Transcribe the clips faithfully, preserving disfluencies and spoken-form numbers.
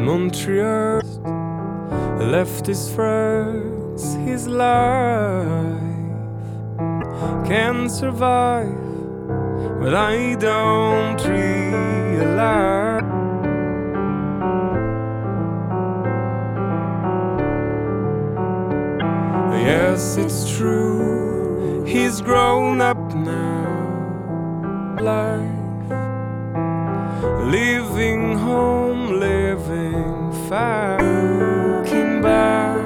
Montreal, left his friends, his life can survive, but I don't realize. Yes, it's true, he's grown up now. Life, living home, living fast. Looking back,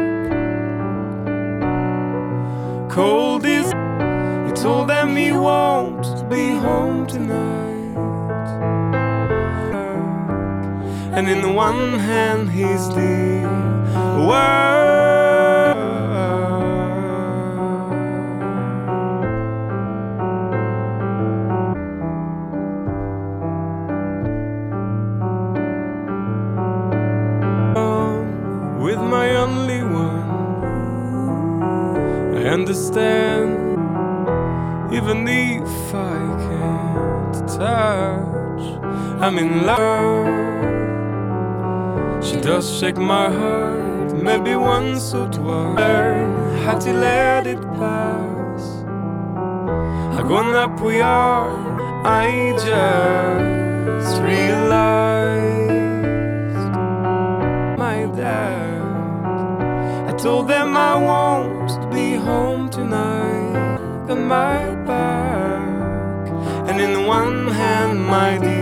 cold is. He told them he won't be home tonight, and in one hand he's the world. With my only one, I understand, even if I can't touch, I'm in love. She does shake my heart, maybe once or twice. Learn how to let it pass. How grown up we are, I just realized. My dad, I told them I won't be home tonight. On my back, and in one hand my dear